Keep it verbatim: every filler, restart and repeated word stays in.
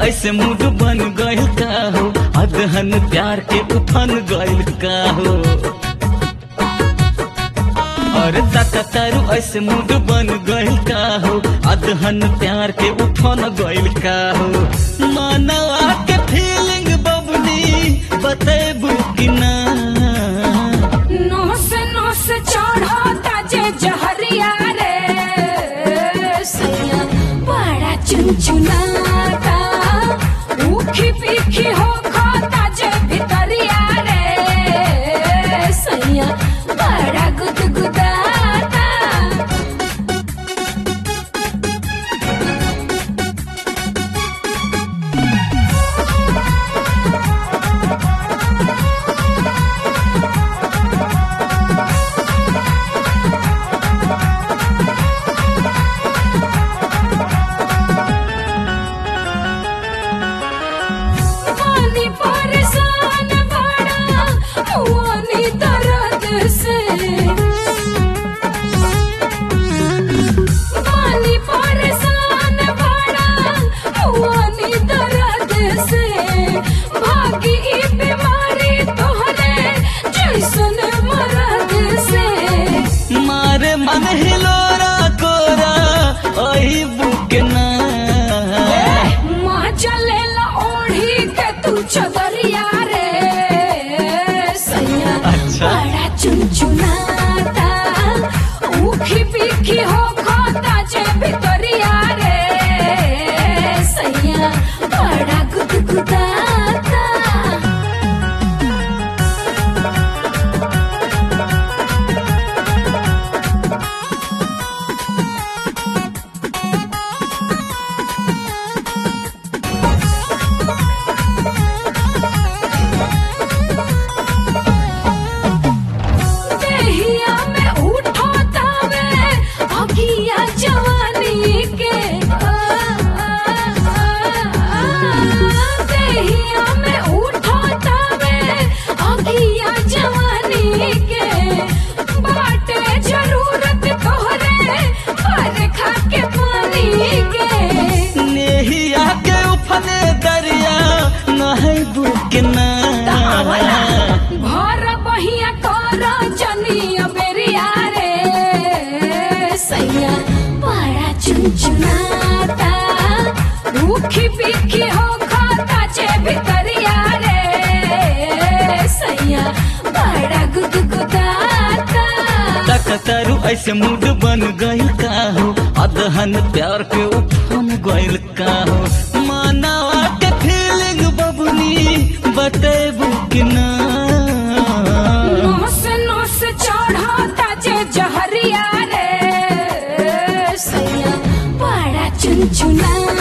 ऐसे मूड बन गइल का हो, अदहन प्यार के उफन गइल का हो। अरे ताका तारू ऐसे मूड बन गइल का हो, अदहन प्यार के उफन गइल का हो। मानवा के फीलिंग बबनी बतेबू कि ना, नोस नोस चढ़ता जे जहरिया रे सैया बड़ा चुनचुनाता, ऊखी पीखी हो खाता जे भितरिया रे सैया बड़ा गुदगुदाता। परेशान बड़ा हुआनी दर्द से, पानी परेशान बड़ा हुआनी दर्द से, भागी ई बीमारी तोहरे जैसन मरद से। मारे मन हिलोरा कोरा ओही बुकना, माँ चलेला ओढ़ी के तू चदरिया रे सैया अच्छा। बड़ा चुनचुनाता, ऊखी पीखी हो खाता जे भितरिया रे सैया बड़ा गुदगुदाता। देहिया में उठो तावे अगिया जवानी के, देहिया में उठो तावे अगिया जवानी के, बाटे जरूरत तोहरे बरखा के पानी के। नेहिया के उफने दरिया नहीं बुकना, भर बहिया कर जनिया बेरिया रे सैया बड़ा चुनचुनाता, रूखी पीखी हो खाता जे भितरिया रे सैया बड़ा गुदगुदाता। ताका तारू ऐसे मूड बन गइल का हो, अदहन प्यार के उफन गइल का हो। मानवा के फीलिंग बबनी बतेबू कि ना, नोस नोस चढ़ता जे जहरिया रे सैया बड़ा चुनचुना।